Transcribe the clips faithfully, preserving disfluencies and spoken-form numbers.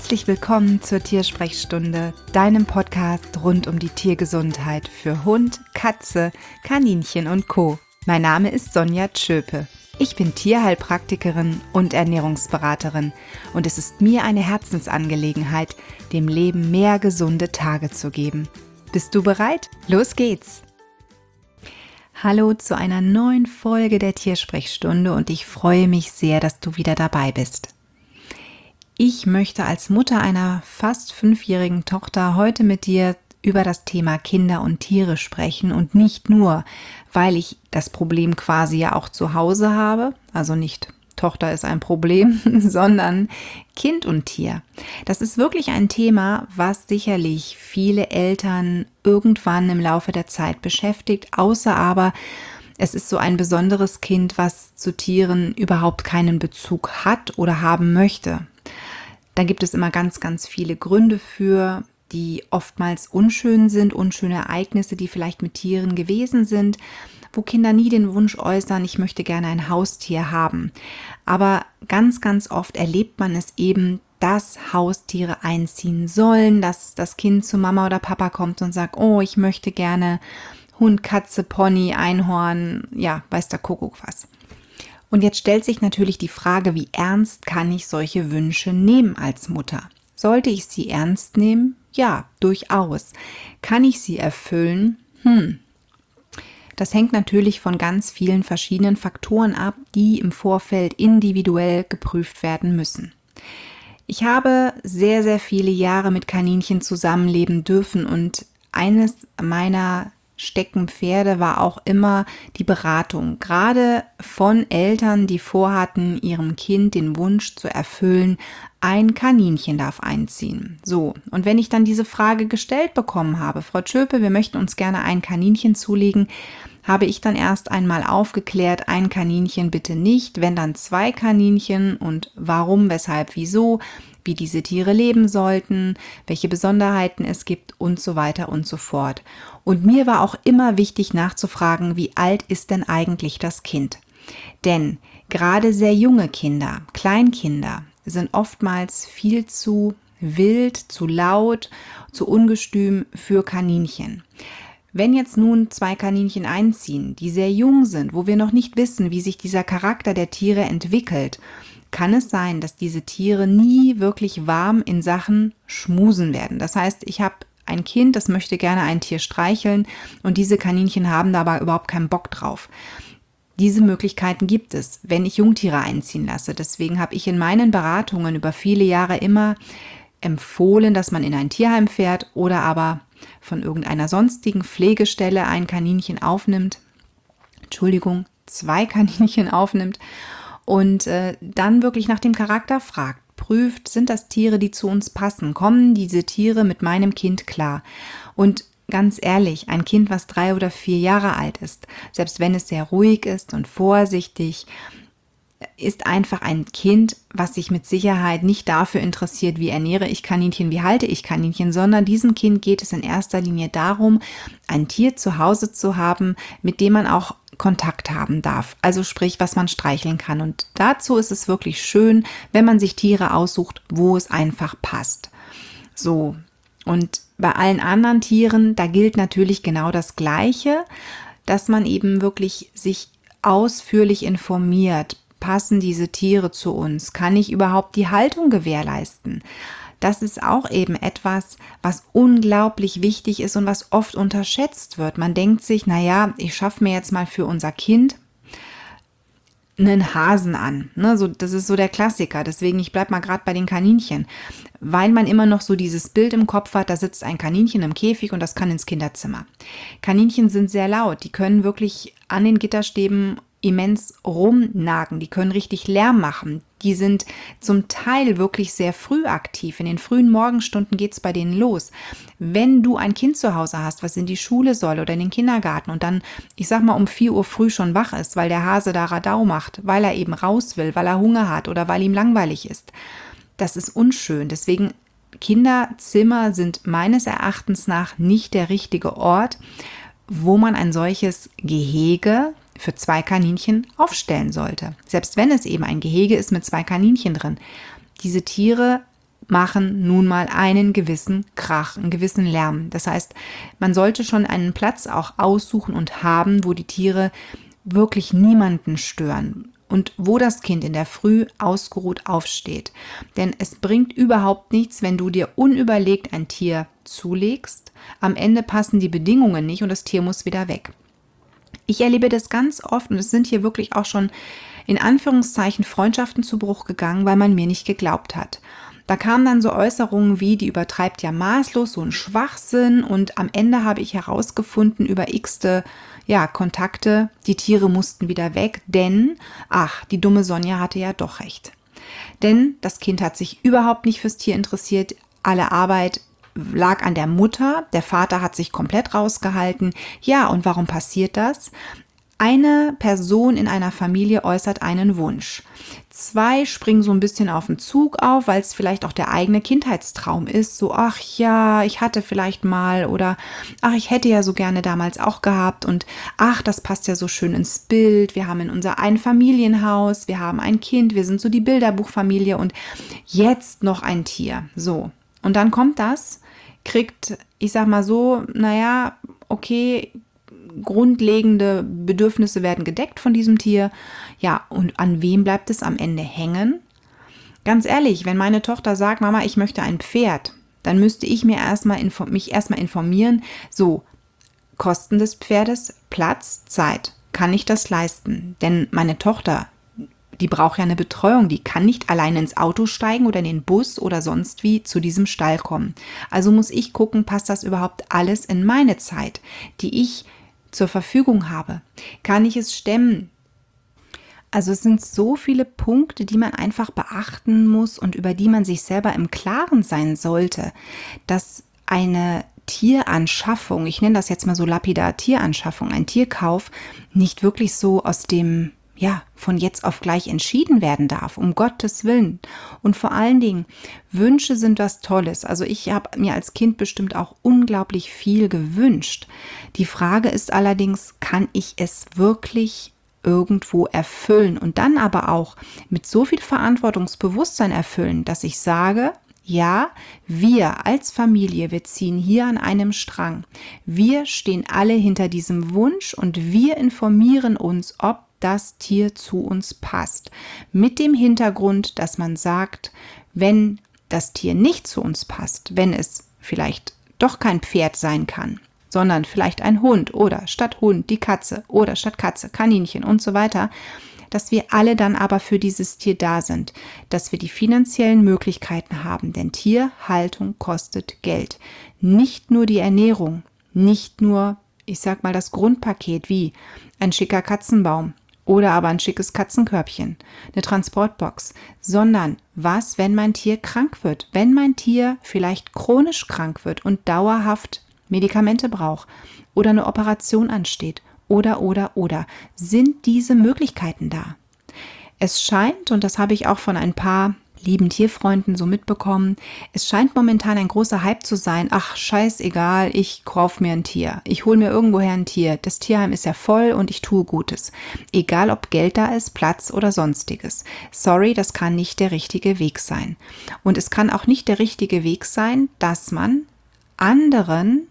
Herzlich willkommen zur Tiersprechstunde, deinem Podcast rund um die Tiergesundheit für Hund, Katze, Kaninchen und Co. Mein Name ist Sonja Tschöpe. Ich bin Tierheilpraktikerin und Ernährungsberaterin und es ist mir eine Herzensangelegenheit, dem Leben mehr gesunde Tage zu geben. Bist du bereit? Los geht's! Hallo zu einer neuen Folge der Tiersprechstunde und ich freue mich sehr, dass du wieder dabei bist. Ich möchte als Mutter einer fast fünfjährigen Tochter heute mit dir über das Thema Kinder und Tiere sprechen und nicht nur, weil ich das Problem quasi ja auch zu Hause habe, also nicht Tochter ist ein Problem, sondern Kind und Tier. Das ist wirklich ein Thema, was sicherlich viele Eltern irgendwann im Laufe der Zeit beschäftigt, außer aber es ist so ein besonderes Kind, was zu Tieren überhaupt keinen Bezug hat oder haben möchte. Da gibt es immer ganz, ganz viele Gründe für, die oftmals unschön sind, unschöne Ereignisse, die vielleicht mit Tieren gewesen sind, wo Kinder nie den Wunsch äußern, ich möchte gerne ein Haustier haben. Aber ganz, ganz oft erlebt man es eben, dass Haustiere einziehen sollen, dass das Kind zu Mama oder Papa kommt und sagt, oh, ich möchte gerne Hund, Katze, Pony, Einhorn, ja, weiß der Kuckuck was. Und jetzt stellt sich natürlich die Frage, wie ernst kann ich solche Wünsche nehmen als Mutter? Sollte ich sie ernst nehmen? Ja, durchaus. Kann ich sie erfüllen? Hm. Das hängt natürlich von ganz vielen verschiedenen Faktoren ab, die im Vorfeld individuell geprüft werden müssen. Ich habe sehr, sehr viele Jahre mit Kaninchen zusammenleben dürfen und eines meiner Steckenpferde war auch immer die Beratung, gerade von Eltern, die vorhatten, ihrem Kind den Wunsch zu erfüllen, ein Kaninchen darf einziehen. So, und wenn ich dann diese Frage gestellt bekommen habe, Frau Tschöpe, wir möchten uns gerne ein Kaninchen zulegen, habe ich dann erst einmal aufgeklärt, ein Kaninchen bitte nicht, wenn dann zwei Kaninchen und warum, weshalb, wieso, wie diese Tiere leben sollten, welche Besonderheiten es gibt und so weiter und so fort. Und mir war auch immer wichtig nachzufragen, wie alt ist denn eigentlich das Kind? Denn gerade sehr junge Kinder, Kleinkinder, sind oftmals viel zu wild, zu laut, zu ungestüm für Kaninchen. Wenn jetzt nun zwei Kaninchen einziehen, die sehr jung sind, wo wir noch nicht wissen, wie sich dieser Charakter der Tiere entwickelt, kann es sein, dass diese Tiere nie wirklich warm in Sachen Schmusen werden. Das heißt, ich habe ein Kind, das möchte gerne ein Tier streicheln und diese Kaninchen haben da aber überhaupt keinen Bock drauf. Diese Möglichkeiten gibt es, wenn ich Jungtiere einziehen lasse. Deswegen habe ich in meinen Beratungen über viele Jahre immer empfohlen, dass man in ein Tierheim fährt oder aber von irgendeiner sonstigen Pflegestelle ein Kaninchen aufnimmt. Entschuldigung, zwei Kaninchen aufnimmt und äh, dann wirklich nach dem Charakter fragt. Prüft, sind das Tiere, die zu uns passen? Kommen diese Tiere mit meinem Kind klar? Und ganz ehrlich, ein Kind, was drei oder vier Jahre alt ist, selbst wenn es sehr ruhig ist und vorsichtig, ist einfach ein Kind, was sich mit Sicherheit nicht dafür interessiert, wie ernähre ich Kaninchen, wie halte ich Kaninchen, sondern diesem Kind geht es in erster Linie darum, ein Tier zu Hause zu haben, mit dem man auch Kontakt haben darf, also sprich, was man streicheln kann. Und dazu ist es wirklich schön, wenn man sich Tiere aussucht, wo es einfach passt. So, und bei allen anderen Tieren, da gilt natürlich genau das Gleiche, dass man eben wirklich sich ausführlich informiert. Passen diese Tiere zu uns? Kann ich überhaupt die Haltung gewährleisten? Das ist auch eben etwas, was unglaublich wichtig ist und was oft unterschätzt wird. Man denkt sich, naja, ich schaffe mir jetzt mal für unser Kind einen Hasen an. Ne, so, das ist so der Klassiker. Deswegen, ich bleibe mal gerade bei den Kaninchen. Weil man immer noch so dieses Bild im Kopf hat, da sitzt ein Kaninchen im Käfig und das kann ins Kinderzimmer. Kaninchen sind sehr laut. Die können wirklich an den Gitterstäben immens rumnagen, die können richtig Lärm machen. Die sind zum Teil wirklich sehr früh aktiv. In den frühen Morgenstunden geht es bei denen los. Wenn du ein Kind zu Hause hast, was in die Schule soll oder in den Kindergarten und dann, ich sag mal, um vier Uhr früh schon wach ist, weil der Hase da Radau macht, weil er eben raus will, weil er Hunger hat oder weil ihm langweilig ist, das ist unschön. Deswegen Kinderzimmer sind meines Erachtens nach nicht der richtige Ort, wo man ein solches Gehege für zwei Kaninchen aufstellen sollte. Selbst wenn es eben ein Gehege ist mit zwei Kaninchen drin. Diese Tiere machen nun mal einen gewissen Krach, einen gewissen Lärm. Das heißt, man sollte schon einen Platz auch aussuchen und haben, wo die Tiere wirklich niemanden stören und wo das Kind in der Früh ausgeruht aufsteht. Denn es bringt überhaupt nichts, wenn du dir unüberlegt ein Tier zulegst. Am Ende passen die Bedingungen nicht und das Tier muss wieder weg. Ich erlebe das ganz oft und es sind hier wirklich auch schon in Anführungszeichen Freundschaften zu Bruch gegangen, weil man mir nicht geglaubt hat. Da kamen dann so Äußerungen wie, die übertreibt ja maßlos, so ein Schwachsinn, und am Ende habe ich herausgefunden über x-te ja, Kontakte, die Tiere mussten wieder weg, denn, ach, die dumme Sonja hatte ja doch recht. Denn das Kind hat sich überhaupt nicht fürs Tier interessiert, alle Arbeit lag an der Mutter, der Vater hat sich komplett rausgehalten. Ja, und warum passiert das? Eine Person in einer Familie äußert einen Wunsch. Zwei springen so ein bisschen auf den Zug auf, weil es vielleicht auch der eigene Kindheitstraum ist. So, ach ja, ich hatte vielleicht mal, oder ach, ich hätte ja so gerne damals auch gehabt, und ach, das passt ja so schön ins Bild. Wir haben in unser Einfamilienhaus, wir haben ein Kind, wir sind so die Bilderbuchfamilie und jetzt noch ein Tier. So, und dann kommt das, kriegt, ich sag mal so, naja, okay, grundlegende Bedürfnisse werden gedeckt von diesem Tier. Ja, und an wem bleibt es am Ende hängen? Ganz ehrlich, wenn meine Tochter sagt, Mama, ich möchte ein Pferd, dann müsste ich mir erstmal mich erstmal informieren, so, Kosten des Pferdes, Platz, Zeit, kann ich das leisten? Denn meine Tochter, die braucht ja eine Betreuung, die kann nicht alleine ins Auto steigen oder in den Bus oder sonst wie zu diesem Stall kommen. Also muss ich gucken, passt das überhaupt alles in meine Zeit, die ich zur Verfügung habe? Kann ich es stemmen? Also es sind so viele Punkte, die man einfach beachten muss und über die man sich selber im Klaren sein sollte, dass eine Tieranschaffung, ich nenne das jetzt mal so lapidar Tieranschaffung, ein Tierkauf, nicht wirklich so aus dem, ja, von jetzt auf gleich entschieden werden darf, um Gottes Willen. Und vor allen Dingen, Wünsche sind was Tolles. Also ich habe mir als Kind bestimmt auch unglaublich viel gewünscht. Die Frage ist allerdings, kann ich es wirklich irgendwo erfüllen und dann aber auch mit so viel Verantwortungsbewusstsein erfüllen, dass ich sage, ja, wir als Familie, wir ziehen hier an einem Strang. Wir stehen alle hinter diesem Wunsch und wir informieren uns, ob das Tier zu uns passt. Mit dem Hintergrund, dass man sagt, wenn das Tier nicht zu uns passt, wenn es vielleicht doch kein Pferd sein kann, sondern vielleicht ein Hund oder statt Hund die Katze oder statt Katze Kaninchen und so weiter, dass wir alle dann aber für dieses Tier da sind, dass wir die finanziellen Möglichkeiten haben, denn Tierhaltung kostet Geld. Nicht nur die Ernährung, nicht nur, ich sag mal, das Grundpaket wie ein schicker Katzenbaum oder aber ein schickes Katzenkörbchen, eine Transportbox, sondern was, wenn mein Tier krank wird, wenn mein Tier vielleicht chronisch krank wird und dauerhaft Medikamente braucht oder eine Operation ansteht oder, oder, oder, sind diese Möglichkeiten da? Es scheint, und das habe ich auch von ein paar lieben Tierfreunden so mitbekommen, es scheint momentan ein großer Hype zu sein, ach, scheißegal, ich kaufe mir ein Tier, ich hole mir irgendwoher ein Tier, das Tierheim ist ja voll und ich tue Gutes. Egal ob Geld da ist, Platz oder sonstiges. Sorry, das kann nicht der richtige Weg sein. Und es kann auch nicht der richtige Weg sein, dass man anderen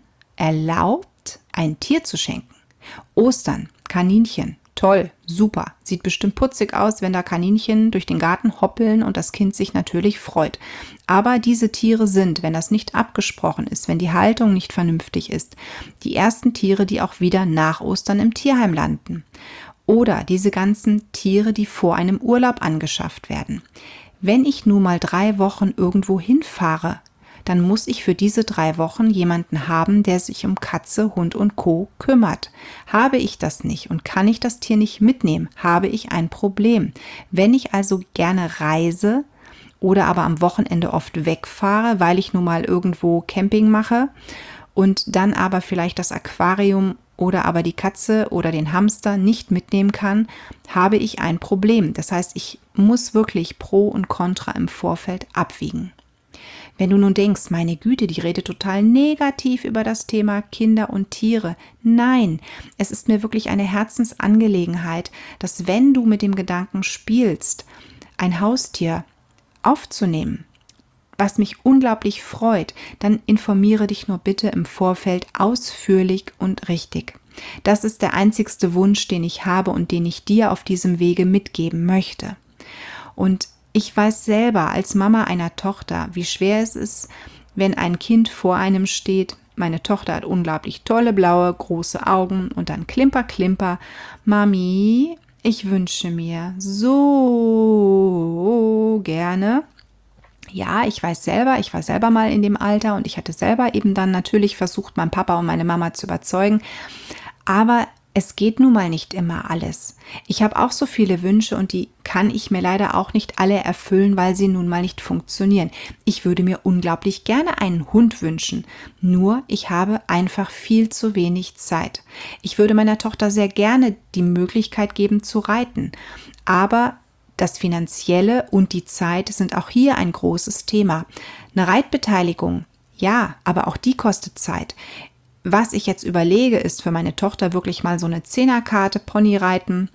erlaubt, ein Tier zu schenken. Ostern, Kaninchen, toll, super, sieht bestimmt putzig aus, wenn da Kaninchen durch den Garten hoppeln und das Kind sich natürlich freut. Aber diese Tiere sind, wenn das nicht abgesprochen ist, wenn die Haltung nicht vernünftig ist, die ersten Tiere, die auch wieder nach Ostern im Tierheim landen. Oder diese ganzen Tiere, die vor einem Urlaub angeschafft werden. Wenn ich nun mal drei Wochen irgendwo hinfahre, dann muss ich für diese drei Wochen jemanden haben, der sich um Katze, Hund und Co. kümmert. Habe ich das nicht und kann ich das Tier nicht mitnehmen, habe ich ein Problem. Wenn ich also gerne reise oder aber am Wochenende oft wegfahre, weil ich nun mal irgendwo Camping mache und dann aber vielleicht das Aquarium oder aber die Katze oder den Hamster nicht mitnehmen kann, habe ich ein Problem. Das heißt, ich muss wirklich Pro und Contra im Vorfeld abwiegen. Wenn du nun denkst, meine Güte, die redet total negativ über das Thema Kinder und Tiere. Nein, es ist mir wirklich eine Herzensangelegenheit, dass wenn du mit dem Gedanken spielst, ein Haustier aufzunehmen, was mich unglaublich freut, dann informiere dich nur bitte im Vorfeld ausführlich und richtig. Das ist der einzigste Wunsch, den ich habe und den ich dir auf diesem Wege mitgeben möchte. Und ich weiß selber als Mama einer Tochter, wie schwer es ist, wenn ein Kind vor einem steht. Meine Tochter hat unglaublich tolle, blaue, große Augen und dann klimper, klimper. Mami, ich wünsche mir so gerne. Ja, ich weiß selber, ich war selber mal in dem Alter und ich hatte selber eben dann natürlich versucht, meinen Papa und meine Mama zu überzeugen. Aber es geht nun mal nicht immer alles. Ich habe auch so viele Wünsche und die kann ich mir leider auch nicht alle erfüllen, weil sie nun mal nicht funktionieren. Ich würde mir unglaublich gerne einen Hund wünschen, nur ich habe einfach viel zu wenig Zeit. Ich würde meiner Tochter sehr gerne die Möglichkeit geben zu reiten, aber das Finanzielle und die Zeit sind auch hier ein großes Thema. Eine Reitbeteiligung, ja, aber auch die kostet Zeit. Was ich jetzt überlege, ist für meine Tochter wirklich mal so eine Zehnerkarte Ponyreiten,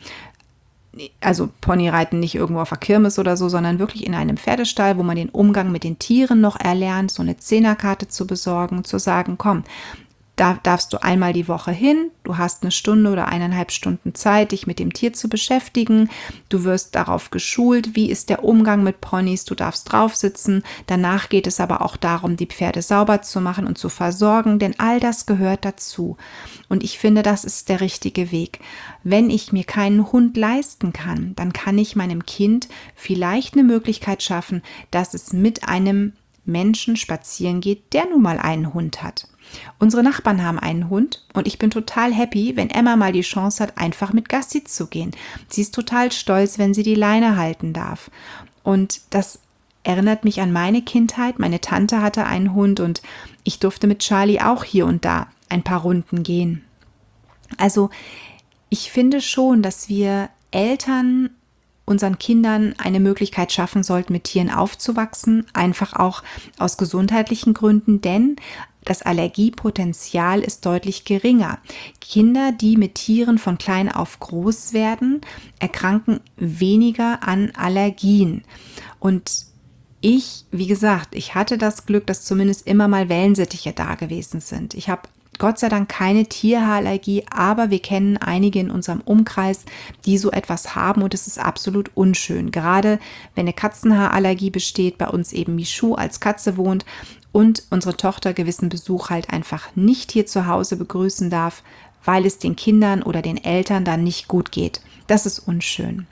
also Ponyreiten nicht irgendwo auf der Kirmes oder so, sondern wirklich in einem Pferdestall, wo man den Umgang mit den Tieren noch erlernt, so eine Zehnerkarte zu besorgen, zu sagen, komm, da darfst du einmal die Woche hin, du hast eine Stunde oder eineinhalb Stunden Zeit, dich mit dem Tier zu beschäftigen, du wirst darauf geschult, wie ist der Umgang mit Ponys, du darfst drauf sitzen, danach geht es aber auch darum, die Pferde sauber zu machen und zu versorgen, denn all das gehört dazu und ich finde, das ist der richtige Weg. Wenn ich mir keinen Hund leisten kann, dann kann ich meinem Kind vielleicht eine Möglichkeit schaffen, dass es mit einem Menschen spazieren geht, der nun mal einen Hund hat. Unsere Nachbarn haben einen Hund und ich bin total happy, wenn Emma mal die Chance hat, einfach mit Gassi zu gehen. Sie ist total stolz, wenn sie die Leine halten darf. Und das erinnert mich an meine Kindheit. Meine Tante hatte einen Hund und ich durfte mit Charlie auch hier und da ein paar Runden gehen. Also ich finde schon, dass wir Eltern unseren Kindern eine Möglichkeit schaffen sollten, mit Tieren aufzuwachsen, einfach auch aus gesundheitlichen Gründen, denn das Allergiepotenzial ist deutlich geringer. Kinder, die mit Tieren von klein auf groß werden, erkranken weniger an Allergien. Und ich, wie gesagt, ich hatte das Glück, dass zumindest immer mal Wellensittiche da gewesen sind. Ich habe Gott sei Dank keine Tierhaarallergie, aber wir kennen einige in unserem Umkreis, die so etwas haben und es ist absolut unschön. Gerade wenn eine Katzenhaarallergie besteht, bei uns eben Michou als Katze wohnt und unsere Tochter gewissen Besuch halt einfach nicht hier zu Hause begrüßen darf, weil es den Kindern oder den Eltern dann nicht gut geht. Das ist unschön.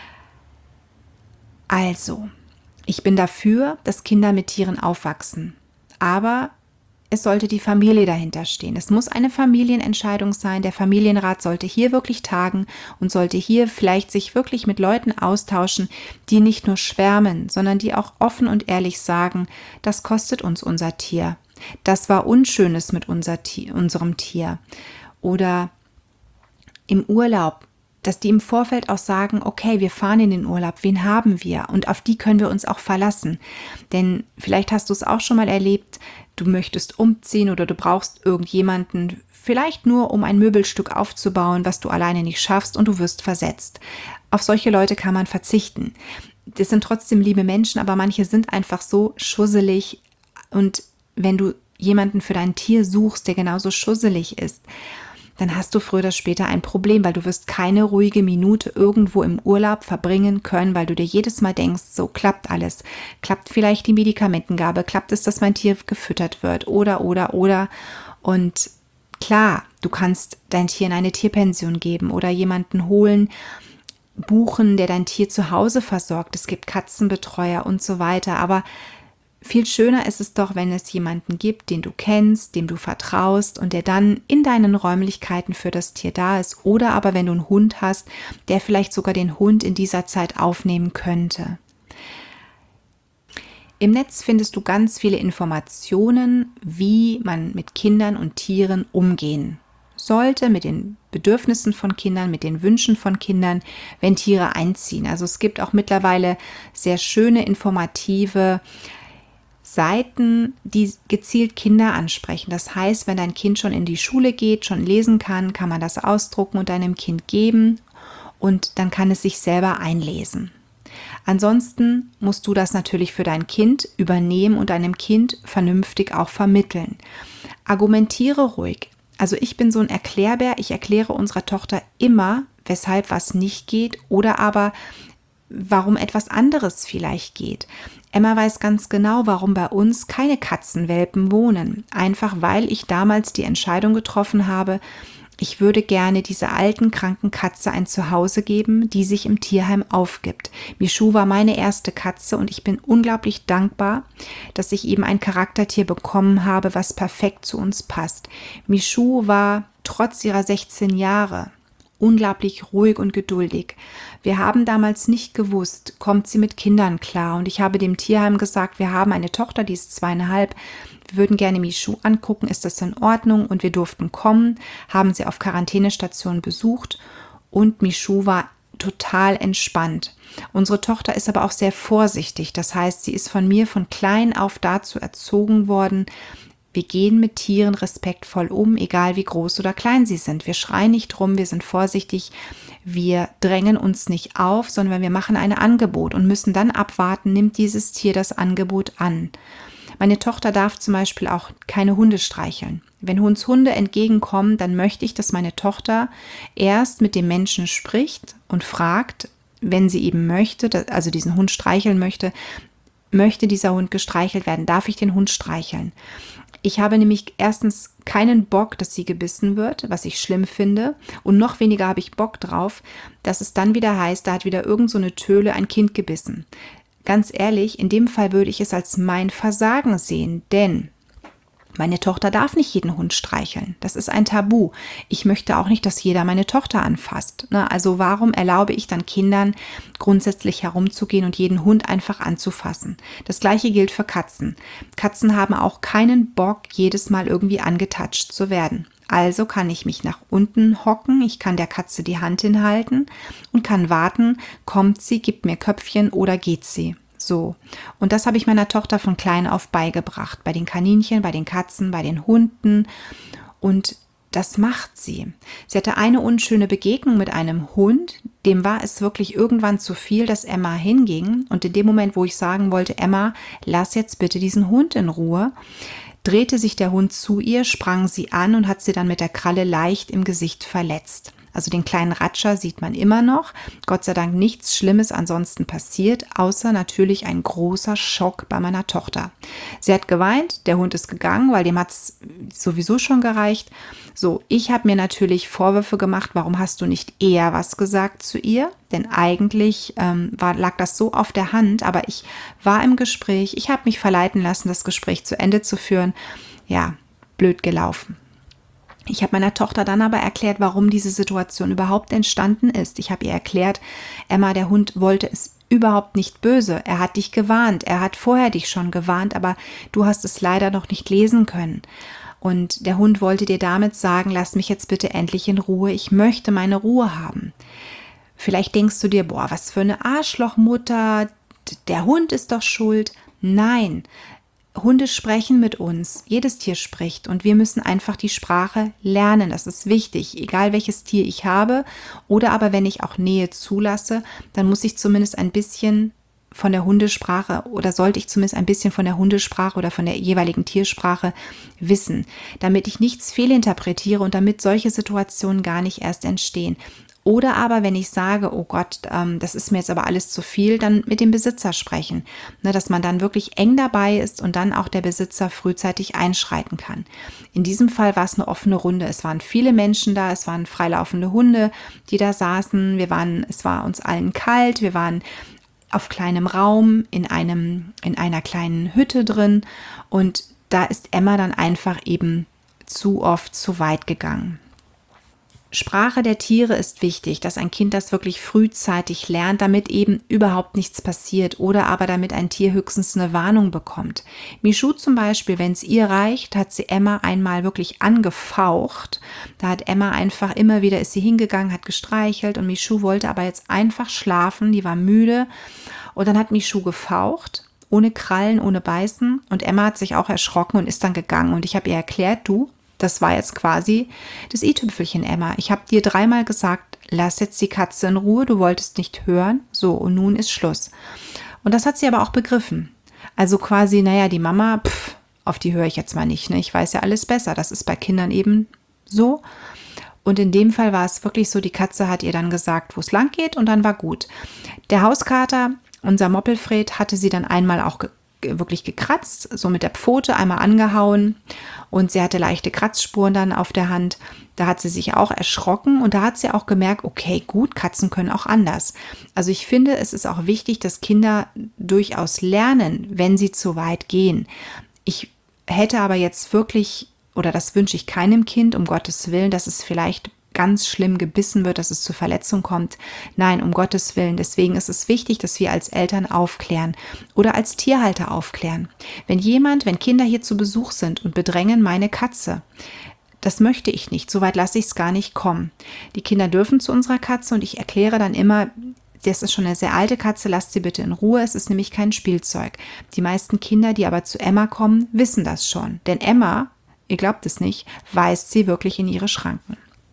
Also, ich bin dafür, dass Kinder mit Tieren aufwachsen, aber es sollte die Familie dahinter stehen. Es muss eine Familienentscheidung sein. Der Familienrat sollte hier wirklich tagen und sollte hier vielleicht sich wirklich mit Leuten austauschen, die nicht nur schwärmen, sondern die auch offen und ehrlich sagen, das kostet uns unser Tier. Das war Unschönes mit unser Tier, unserem Tier. Oder im Urlaub, dass die im Vorfeld auch sagen, okay, wir fahren in den Urlaub, wen haben wir? Und auf die können wir uns auch verlassen. Denn vielleicht hast du es auch schon mal erlebt, du möchtest umziehen oder du brauchst irgendjemanden, vielleicht nur um ein Möbelstück aufzubauen, was du alleine nicht schaffst und du wirst versetzt. Auf solche Leute kann man verzichten. Das sind trotzdem liebe Menschen, aber manche sind einfach so schusselig und wenn du jemanden für dein Tier suchst, der genauso schusselig ist, dann hast du früher oder später ein Problem, weil du wirst keine ruhige Minute irgendwo im Urlaub verbringen können, weil du dir jedes Mal denkst, so klappt alles. Klappt vielleicht die Medikamentengabe, klappt es, dass mein Tier gefüttert wird oder, oder, oder. Und klar, du kannst dein Tier in eine Tierpension geben oder jemanden holen, buchen, der dein Tier zu Hause versorgt. Es gibt Katzenbetreuer und so weiter, aber viel schöner ist es doch, wenn es jemanden gibt, den du kennst, dem du vertraust und der dann in deinen Räumlichkeiten für das Tier da ist. Oder aber wenn du einen Hund hast, der vielleicht sogar den Hund in dieser Zeit aufnehmen könnte. Im Netz findest du ganz viele Informationen, wie man mit Kindern und Tieren umgehen sollte, mit den Bedürfnissen von Kindern, mit den Wünschen von Kindern, wenn Tiere einziehen. Also es gibt auch mittlerweile sehr schöne, informative Seiten, die gezielt Kinder ansprechen. Das heißt, wenn dein Kind schon in die Schule geht, schon lesen kann, kann man das ausdrucken und deinem Kind geben und dann kann es sich selber einlesen. Ansonsten musst du das natürlich für dein Kind übernehmen und deinem Kind vernünftig auch vermitteln. Argumentiere ruhig. Also ich bin so ein Erklärbär, ich erkläre unserer Tochter immer, weshalb was nicht geht oder aber warum etwas anderes vielleicht geht. Emma weiß ganz genau, warum bei uns keine Katzenwelpen wohnen. Einfach weil ich damals die Entscheidung getroffen habe, ich würde gerne dieser alten, kranken Katze ein Zuhause geben, die sich im Tierheim aufgibt. Michou war meine erste Katze und ich bin unglaublich dankbar, dass ich eben ein Charaktertier bekommen habe, was perfekt zu uns passt. Michou war trotz ihrer sechzehn Jahre unglaublich ruhig und geduldig. Wir haben damals nicht gewusst, kommt sie mit Kindern klar. Und ich habe dem Tierheim gesagt, wir haben eine Tochter, die ist zweieinhalb. Wir würden gerne Michou angucken, ist das in Ordnung? Und wir durften kommen, haben sie auf Quarantänestation besucht und Michou war total entspannt. Unsere Tochter ist aber auch sehr vorsichtig. Das heißt, sie ist von mir von klein auf dazu erzogen worden, wir gehen mit Tieren respektvoll um, egal wie groß oder klein sie sind. Wir schreien nicht rum, wir sind vorsichtig, wir drängen uns nicht auf, sondern wir machen ein Angebot und müssen dann abwarten, nimmt dieses Tier das Angebot an. Meine Tochter darf zum Beispiel auch keine Hunde streicheln. Wenn uns Hunde entgegenkommen, dann möchte ich, dass meine Tochter erst mit dem Menschen spricht und fragt, wenn sie eben möchte, also diesen Hund streicheln möchte, möchte dieser Hund gestreichelt werden, darf ich den Hund streicheln? Ich habe nämlich erstens keinen Bock, dass sie gebissen wird, was ich schlimm finde. Und noch weniger habe ich Bock drauf, dass es dann wieder heißt, da hat wieder irgend so eine Töle ein Kind gebissen. Ganz ehrlich, in dem Fall würde ich es als mein Versagen sehen, denn meine Tochter darf nicht jeden Hund streicheln. Das ist ein Tabu. Ich möchte auch nicht, dass jeder meine Tochter anfasst. Also warum erlaube ich dann Kindern, grundsätzlich herumzugehen und jeden Hund einfach anzufassen? Das gleiche gilt für Katzen. Katzen haben auch keinen Bock, jedes Mal irgendwie angetatscht zu werden. Also kann ich mich nach unten hocken, ich kann der Katze die Hand hinhalten und kann warten, kommt sie, gibt mir Köpfchen oder geht sie. So, und das habe ich meiner Tochter von klein auf beigebracht, bei den Kaninchen, bei den Katzen, bei den Hunden und das macht sie. Sie hatte eine unschöne Begegnung mit einem Hund, dem war es wirklich irgendwann zu viel, dass Emma hinging und in dem Moment, wo ich sagen wollte, Emma, lass jetzt bitte diesen Hund in Ruhe, drehte sich der Hund zu ihr, sprang sie an und hat sie dann mit der Kralle leicht im Gesicht verletzt. Also den kleinen Ratscher sieht man immer noch. Gott sei Dank nichts Schlimmes ansonsten passiert, außer natürlich ein großer Schock bei meiner Tochter. Sie hat geweint, der Hund ist gegangen, weil dem hat es sowieso schon gereicht. So, ich habe mir natürlich Vorwürfe gemacht, warum hast du nicht eher was gesagt zu ihr? Denn eigentlich ähm, war, lag das so auf der Hand, aber ich war im Gespräch, ich habe mich verleiten lassen, das Gespräch zu Ende zu führen. Ja, blöd gelaufen. Ich habe meiner Tochter dann aber erklärt, warum diese Situation überhaupt entstanden ist. Ich habe ihr erklärt, Emma, der Hund wollte es überhaupt nicht böse. Er hat dich gewarnt. Er hat vorher dich schon gewarnt, aber du hast es leider noch nicht lesen können. Und der Hund wollte dir damit sagen, lass mich jetzt bitte endlich in Ruhe. Ich möchte meine Ruhe haben. Vielleicht denkst du dir, boah, was für eine Arschlochmutter. Der Hund ist doch schuld. Nein. Hunde sprechen mit uns, jedes Tier spricht und wir müssen einfach die Sprache lernen, das ist wichtig, egal welches Tier ich habe oder aber wenn ich auch Nähe zulasse, dann muss ich zumindest ein bisschen von der Hundesprache oder sollte ich zumindest ein bisschen von der Hundesprache oder von der jeweiligen Tiersprache wissen, damit ich nichts fehlinterpretiere und damit solche Situationen gar nicht erst entstehen. Oder aber, wenn ich sage, oh Gott, ähm, das ist mir jetzt aber alles zu viel, dann mit dem Besitzer sprechen, ne, dass man dann wirklich eng dabei ist und dann auch der Besitzer frühzeitig einschreiten kann. In diesem Fall war es eine offene Runde. Es waren viele Menschen da, es waren freilaufende Hunde, die da saßen. Wir waren, es war uns allen kalt, wir waren auf kleinem Raum in einem, in einer kleinen Hütte drin und da ist Emma dann einfach eben zu oft zu weit gegangen. Sprache der Tiere ist wichtig, dass ein Kind das wirklich frühzeitig lernt, damit eben überhaupt nichts passiert oder aber damit ein Tier höchstens eine Warnung bekommt. Michou zum Beispiel, wenn es ihr reicht, hat sie Emma einmal wirklich angefaucht. Da hat Emma einfach immer wieder, ist sie hingegangen, hat gestreichelt und Michou wollte aber jetzt einfach schlafen, die war müde und dann hat Michou gefaucht. Ohne Krallen, ohne Beißen und Emma hat sich auch erschrocken und ist dann gegangen und ich habe ihr erklärt, du, das war jetzt quasi das i-Tüpfelchen, Emma. Ich habe dir dreimal gesagt, lass jetzt die Katze in Ruhe, du wolltest nicht hören, so und nun ist Schluss. Und das hat sie aber auch begriffen. Also quasi, naja, die Mama, pff, auf die höre ich jetzt mal nicht, ne? Ich weiß ja alles besser, das ist bei Kindern eben so. Und in dem Fall war es wirklich so, die Katze hat ihr dann gesagt, wo es lang geht und dann war gut. Der Hauskater, unser Moppelfred, hatte sie dann einmal auch ge- wirklich gekratzt, so mit der Pfote einmal angehauen und sie hatte leichte Kratzspuren dann auf der Hand. Da hat sie sich auch erschrocken und da hat sie auch gemerkt, okay, gut, Katzen können auch anders. Also ich finde, es ist auch wichtig, dass Kinder durchaus lernen, wenn sie zu weit gehen. Ich hätte aber jetzt wirklich, oder das wünsche ich keinem Kind, um Gottes Willen, dass es vielleicht ganz schlimm gebissen wird, dass es zu Verletzungen kommt. Nein, um Gottes Willen. Deswegen ist es wichtig, dass wir als Eltern aufklären oder als Tierhalter aufklären. Wenn jemand, wenn Kinder hier zu Besuch sind und bedrängen meine Katze, das möchte ich nicht, so weit lasse ich es gar nicht kommen. Die Kinder dürfen zu unserer Katze und ich erkläre dann immer, das ist schon eine sehr alte Katze, lasst sie bitte in Ruhe, es ist nämlich kein Spielzeug. Die meisten Kinder, die aber zu Emma kommen, wissen das schon, denn Emma, ihr glaubt es nicht, weist sie wirklich in ihre Schranken.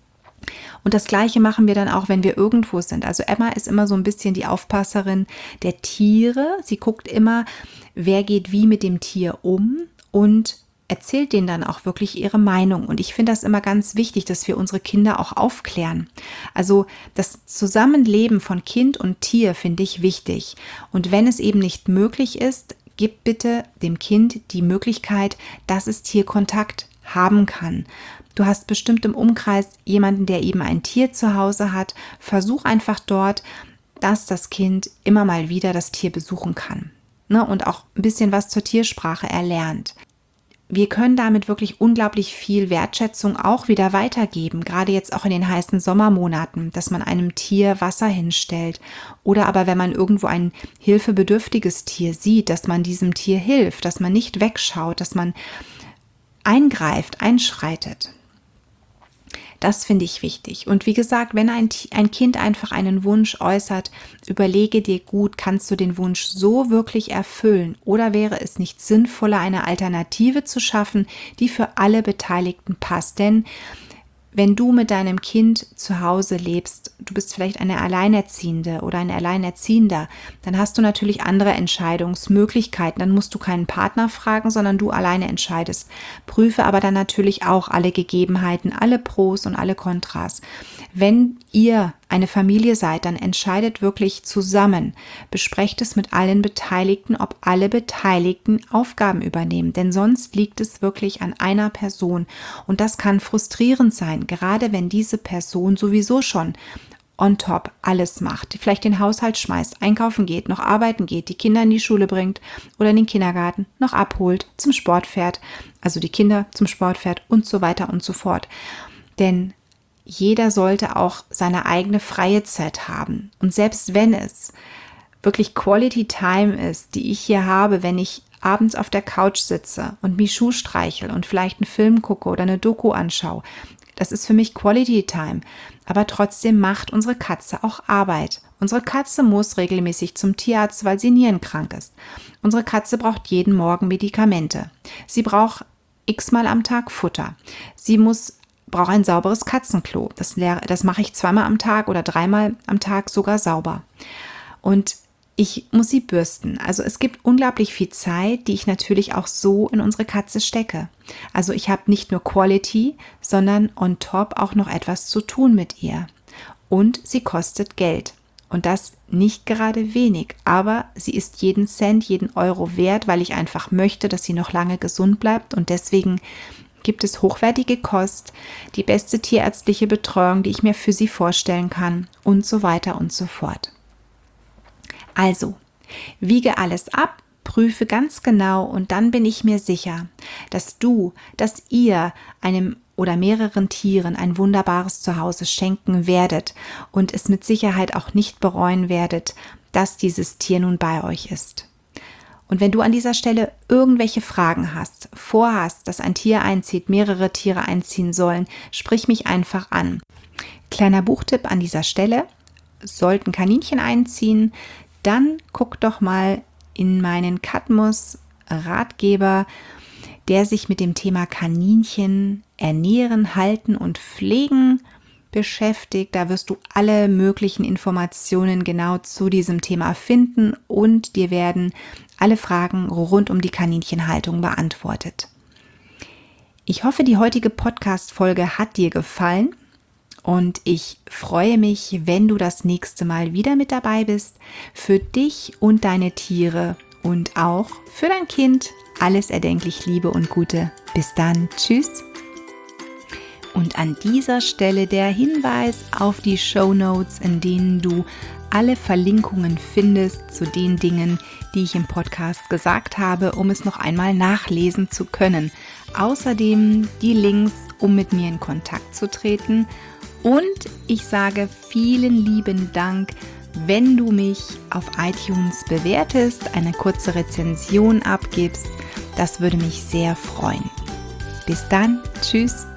Und das Gleiche machen wir dann auch, wenn wir irgendwo sind. Also Emma ist immer so ein bisschen die Aufpasserin der Tiere. Sie guckt immer, wer geht wie mit dem Tier um und erzählt denen dann auch wirklich ihre Meinung. Und ich finde das immer ganz wichtig, dass wir unsere Kinder auch aufklären. Also das Zusammenleben von Kind und Tier finde ich wichtig. Und wenn es eben nicht möglich ist, gib bitte dem Kind die Möglichkeit, dass es Tierkontakt haben kann. Du hast bestimmt im Umkreis jemanden, der eben ein Tier zu Hause hat. Versuch einfach dort, dass das Kind immer mal wieder das Tier besuchen kann, ne? Und auch ein bisschen was zur Tiersprache erlernt. Wir können damit wirklich unglaublich viel Wertschätzung auch wieder weitergeben, gerade jetzt auch in den heißen Sommermonaten, dass man einem Tier Wasser hinstellt oder aber wenn man irgendwo ein hilfebedürftiges Tier sieht, dass man diesem Tier hilft, dass man nicht wegschaut, dass man eingreift, einschreitet. Das finde ich wichtig. Und wie gesagt, wenn ein, ein Kind einfach einen Wunsch äußert, überlege dir gut, kannst du den Wunsch so wirklich erfüllen oder wäre es nicht sinnvoller, eine Alternative zu schaffen, die für alle Beteiligten passt? Denn wenn du mit deinem Kind zu Hause lebst, du bist vielleicht eine Alleinerziehende oder ein Alleinerziehender, dann hast du natürlich andere Entscheidungsmöglichkeiten. Dann musst du keinen Partner fragen, sondern du alleine entscheidest. Prüfe aber dann natürlich auch alle Gegebenheiten, alle Pros und alle Kontras. Wenn ihr eine Familie seid, dann entscheidet wirklich zusammen. Besprecht es mit allen Beteiligten, ob alle Beteiligten Aufgaben übernehmen. Denn sonst liegt es wirklich an einer Person. Und das kann frustrierend sein, gerade wenn diese Person sowieso schon on top alles macht. Vielleicht den Haushalt schmeißt, einkaufen geht, noch arbeiten geht, die Kinder in die Schule bringt oder in den Kindergarten, noch abholt, zum Sport fährt, also die Kinder zum Sport fährt und so weiter und so fort. Denn jeder sollte auch seine eigene freie Zeit haben. Und selbst wenn es wirklich Quality Time ist, die ich hier habe, wenn ich abends auf der Couch sitze und Michu streichel und vielleicht einen Film gucke oder eine Doku anschaue, das ist für mich Quality Time. Aber trotzdem macht unsere Katze auch Arbeit. Unsere Katze muss regelmäßig zum Tierarzt, weil sie nierenkrank ist. Unsere Katze braucht jeden Morgen Medikamente. Sie braucht x-mal am Tag Futter. Sie muss brauche ein sauberes Katzenklo. Das, das mache ich zweimal am Tag oder dreimal am Tag sogar sauber. Und ich muss sie bürsten. Also es gibt unglaublich viel Zeit, die ich natürlich auch so in unsere Katze stecke. Also ich habe nicht nur Quality, sondern on top auch noch etwas zu tun mit ihr. Und sie kostet Geld. Und das nicht gerade wenig, aber sie ist jeden Cent, jeden Euro wert, weil ich einfach möchte, dass sie noch lange gesund bleibt und deswegen gibt es hochwertige Kost, die beste tierärztliche Betreuung, die ich mir für sie vorstellen kann und so weiter und so fort. Also, wiege alles ab, prüfe ganz genau und dann bin ich mir sicher, dass du, dass ihr einem oder mehreren Tieren ein wunderbares Zuhause schenken werdet und es mit Sicherheit auch nicht bereuen werdet, dass dieses Tier nun bei euch ist. Und wenn du an dieser Stelle irgendwelche Fragen hast, vorhast, dass ein Tier einzieht, mehrere Tiere einziehen sollen, sprich mich einfach an. Kleiner Buchtipp an dieser Stelle, sollten Kaninchen einziehen, dann guck doch mal in meinen Katmus-Ratgeber, der sich mit dem Thema Kaninchen ernähren, halten und pflegen beschäftigt. Da wirst du alle möglichen Informationen genau zu diesem Thema finden und dir werden alle Fragen rund um die Kaninchenhaltung beantwortet. Ich hoffe, die heutige Podcast-Folge hat dir gefallen und ich freue mich, wenn du das nächste Mal wieder mit dabei bist. Für dich und deine Tiere und auch für dein Kind alles erdenklich Liebe und Gute. Bis dann. Tschüss. Und an dieser Stelle der Hinweis auf die Shownotes, in denen du alle Verlinkungen findest zu den Dingen, die ich im Podcast gesagt habe, um es noch einmal nachlesen zu können. Außerdem die Links, um mit mir in Kontakt zu treten. Und ich sage vielen lieben Dank, wenn du mich auf iTunes bewertest, eine kurze Rezension abgibst. Das würde mich sehr freuen. Bis dann. Tschüss.